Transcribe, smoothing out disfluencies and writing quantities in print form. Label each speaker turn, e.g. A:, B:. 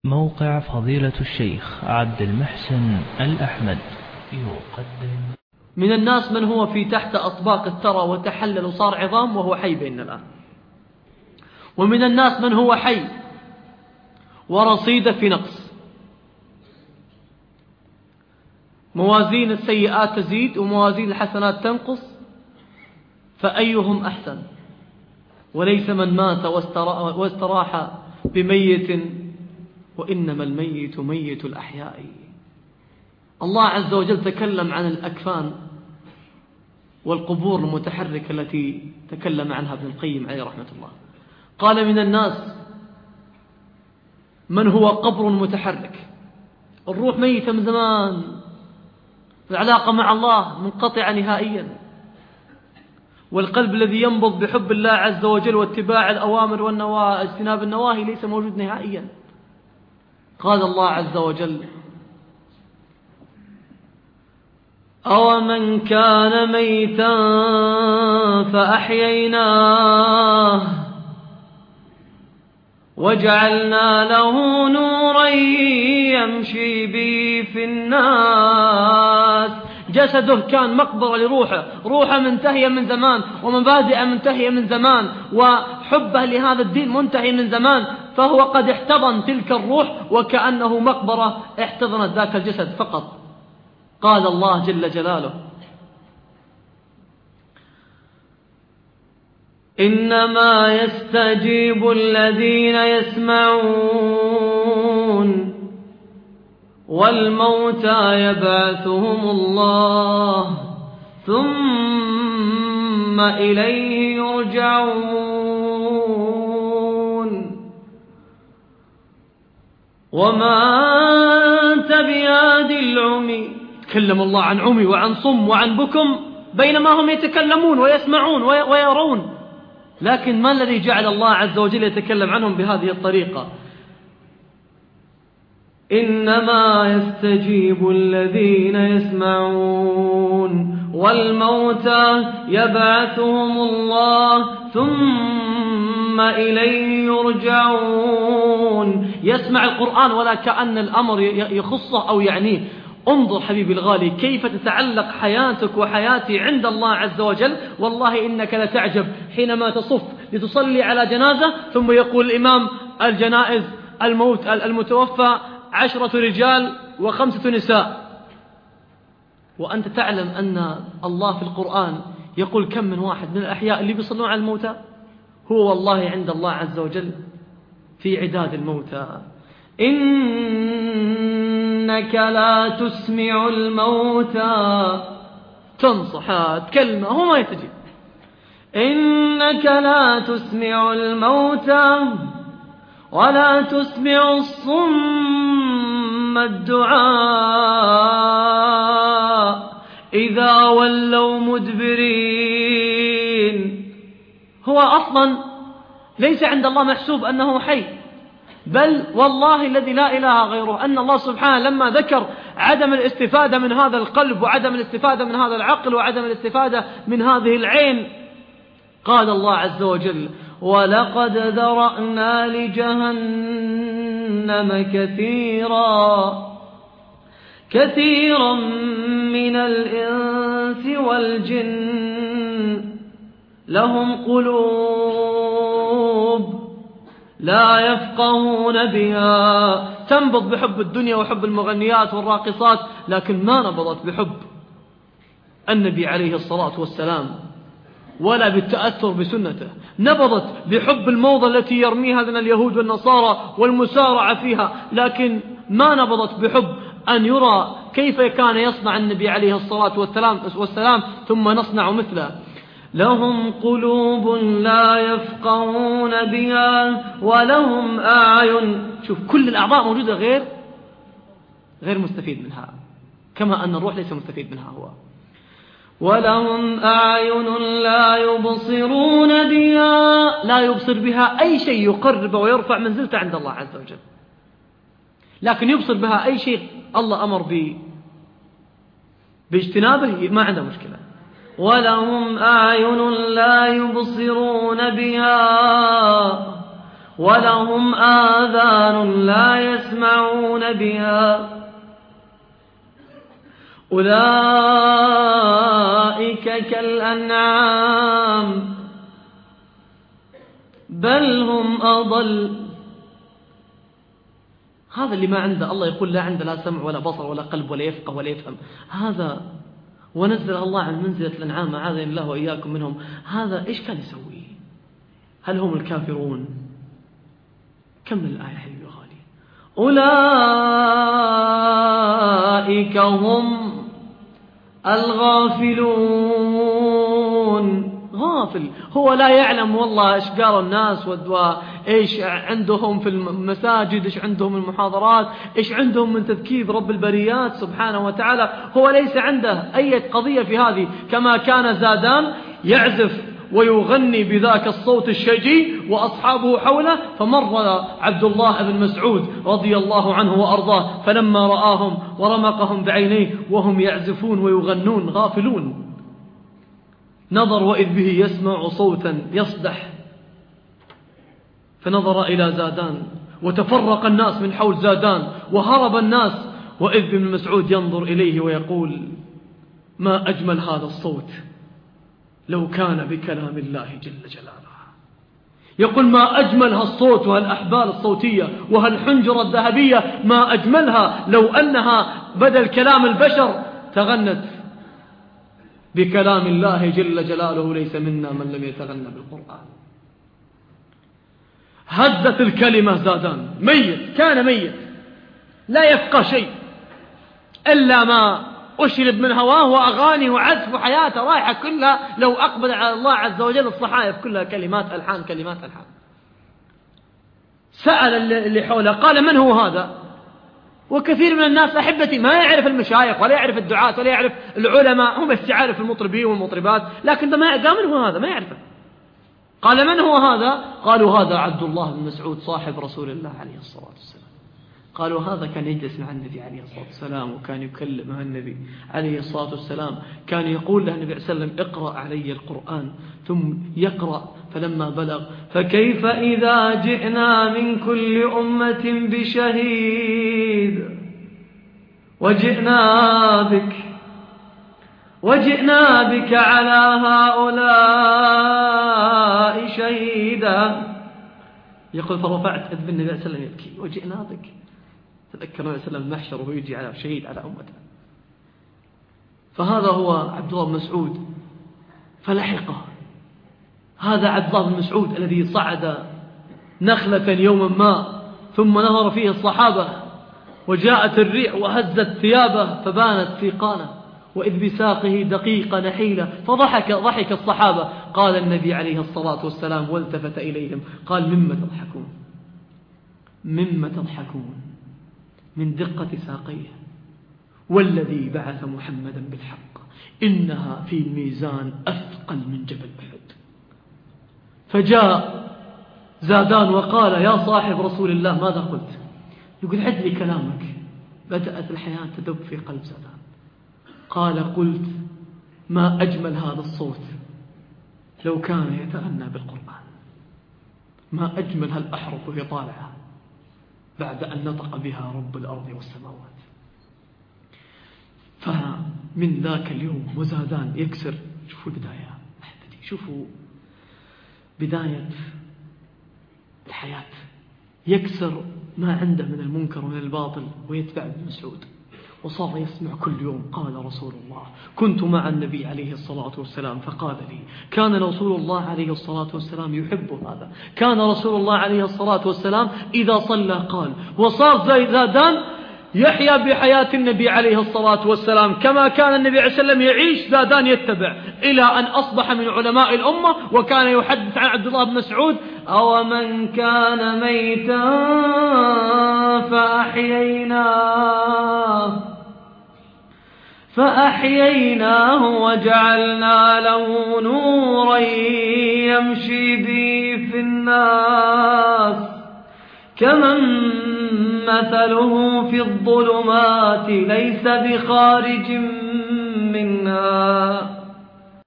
A: موقع فضيلة الشيخ عبد المحسن الأحمد يقدم.
B: من الناس من هو في تحت أطباق الثرى وتحلل وصار عظام وهو حي بيننا الآن، ومن الناس من هو حي ورصيده في نقص. موازين السيئات تزيد وموازين الحسنات تنقص، فأيهم أحسن؟ وليس من مات واستراح بميت، وإنما الميت ميت الأحياء. الله عز وجل تكلم عن الأكفان والقبور المتحركة التي تكلم عنها ابن القيم عليه رحمة الله. قال: من الناس من هو قبر متحرك، الروح ميتة من زمان، العلاقة مع الله منقطعة نهائيا، والقلب الذي ينبض بحب الله عز وجل واتباع الأوامر واجتناب النواهي ليس موجود نهائيا. قال الله عز وجل: أومن كان ميتا فأحييناه وجعلنا له نورا يمشي به في الناس. جسده كان مقبرة لروحه، روحه منتهية من زمان، ومبادئه منتهية من زمان، وحبه لهذا الدين منتهي من زمان، فهو قد احتضن تلك الروح وكأنه مقبرة احتضنت ذاك الجسد فقط. قال الله جل جلاله: إنما يستجيب الذين يسمعون والموتى يبعثهم الله ثم إليه يرجعون وما أنت بهاد العمي. تكلم الله عن عمي وعن صم وعن بكم بينما هم يتكلمون ويسمعون ويرون، لكن ما الذي جعل الله عز وجل يتكلم عنهم بهذه الطريقة؟ إنما يستجيب الذين يسمعون والموتى يبعثهم الله ثم إليه يرجعون. يسمع القرآن ولا كأن الأمر يخصه أو يعنيه. انظر حبيبي الغالي كيف تتعلق حياتك وحياتي عند الله عز وجل. والله إنك لتعجب حينما تصف لتصلي على جنازة ثم يقول الإمام: الجنائز المتوفى 10 رجال و5 نساء، وأنت تعلم أن الله في القرآن يقول كم من واحد من الأحياء اللي بيصلون على الموتى. هو والله عند الله عز وجل في عداد الموتى. إنك لا تسمع الموتى، تنصح كلمة هو ما يتجيب. إنك لا تسمع الموتى ولا تسمع الصم الدعاء إذا ولوا مدبرين. هو أصلا ليس عند الله محسوب أنه حي، بل والله الذي لا إله غيره أن الله سبحانه لما ذكر عدم الاستفادة من هذا القلب وعدم الاستفادة من هذا العقل وعدم الاستفادة من هذه العين، قال الله عز وجل: ولقد ذرأنا لجهنم كثيرا من الإنس والجن لهم قلوب لا يفقهون بها. تنبض بحب الدنيا وحب المغنيات والراقصات، لكن ما نبضت بحب النبي عليه الصلاة والسلام ولا بالتأثر بسنته. نبضت بحب الموضة التي يرميها لنا اليهود والنصارى والمسارعة فيها، لكن ما نبضت بحب أن يرى كيف كان يصنع النبي عليه الصلاة والسلام ثم نصنع مثله. لهم قلوب لا يفقهون بها ولهم أعين. شوف كل الأعضاء موجودة غير مستفيد منها، كما أن الروح ليس مستفيد منها هو. ولهم أعين لا يبصرون بها، لا يبصر بها أي شيء يقرب ويرفع منزلته عند الله عز وجل، لكن يبصر بها أي شيء الله أمر باجتنابه ما عنده مشكلة. ولهم أعين لا يبصرون بها ولهم آذان لا يسمعون بها أولئك كالأنعام بل هم أضل. هذا اللي ما عنده، الله يقول لا عنده لا سمع ولا بصر ولا قلب ولا يفقه ولا يفهم، هذا ونزل الله عن منزلة الأنعام أعاذنا الله وإياكم منهم، هذا إيش كان يسوي؟ هل هم الكافرون؟ كمل الآية حبيبي غالي. أولئك هم الغافلون. غافل، هو لا يعلم والله إيش قالوا الناس إيش عندهم في المساجد، إيش عندهم المحاضرات، إيش عندهم من تذكير رب البريات سبحانه وتعالى. هو ليس عنده أي قضية في هذه. كما كان زادان يعزف ويغني بذاك الصوت الشجي وأصحابه حوله، فمر عبد الله بن مسعود رضي الله عنه وأرضاه فلما رآهم ورمقهم بعينيه وهم يعزفون ويغنون غافلون، نظر وإذ به يسمع صوتا يصدح، فنظر إلى زادان وتفرق الناس من حول زادان وهرب الناس، وإذ بن مسعود ينظر إليه ويقول ما أجمل هذا الصوت لو كان بكلام الله جل جلاله. يقول ما أجمل هالصوت وهالأحبال الصوتية وهالحنجرة الذهبية، ما أجملها لو أنها بدل كلام البشر تغنت بكلام الله جل جلاله. ليس منا من لم يتغنى بالقرآن. هزت الكلمة زادان، ميت، كان ميت لا يفقه شيء إلا ما أشرب من هواه وأغاني وعزف، وحياته رايحة كلها لو أقبل على الله عز وجل الصحائف كلها كلمات ألحان كلمات ألحان. سأل اللي حوله قال من هو هذا؟ وكثير من الناس أحبتي ما يعرف المشايخ ولا يعرف الدعاة ولا يعرف العلماء، هم بس يعرف المطربين والمطربات، لكن ما قال من هو هذا، ما يعرفه. قال من هو هذا؟ قالوا هذا عبد الله بن مسعود صاحب رسول الله عليه الصلاة والسلام. قالوا هذا كان يجلس مع النبي عليه الصلاة والسلام وكان يكلم مع النبي عليه الصلاة والسلام، كان يقول له النبي عليه الصلاة والسلام اقرأ علي القرآن، ثم يقرأ فلما بلغ فكيف إذا جئنا من كل أمة بشهيد وجئنا بك على هؤلاء شهيدا. يقول فرفعت أذن النبي صلى الله عليه وسلم يبكي وجئنا بك. تذكر النبي صلى الله عليه وسلم المحشر وهو يجي على شهيد على أمته. فهذا هو عبد الله بن مسعود. فلحقه هذا عبد الله بن مسعود الذي صعد نخلة يوما ما ثم نهر فيه الصحابة وجاءت الريح وهزت ثيابه فبانت سيقانه وإذ بساقه دقيقة نحيلة، ضحك الصحابة. قال النبي عليه الصلاة والسلام والتفت إليهم قال مما تضحكون من دقة ساقيه والذي بعث محمدا بالحق إنها في الميزان أثقل من جبل أحد. فجاء زادان وقال يا صاحب رسول الله ماذا قلت؟ يقول عد لي كلامك. بدأت الحياة تدب في قلب زادان. قال قلت ما أجمل هذا الصوت لو كان يتغنى بالقرآن، ما أجمل هالأحرف وهي طالعة بعد أن نطق بها رب الأرض والسماوات. فمن ذاك اليوم وزادان يكسر. شوفوا البداية أحبتي، شوفوا بداية الحياة، يكسر ما عنده من المنكر ومن الباطل ويتبع ابن مسعود. وصار يسمع كل يوم قال رسول الله كنت مع النبي عليه الصلاة والسلام فقال لي كان رسول الله عليه الصلاة والسلام يحب هذا، كان رسول الله عليه الصلاة والسلام إذا صلى قال. وصار زادان يحيا بحياة النبي عليه الصلاة والسلام كما كان النبي عليه الصلاة والسلام يعيش، زادان يتبع إلى أن أصبح من علماء الأمة. وكان يحدث عن عبد الله بن مسعود أو من كان ميتا فأحييناه وجعلنا له نورا يمشي به في الناس كمن مثله في الظلمات ليس بخارج منها.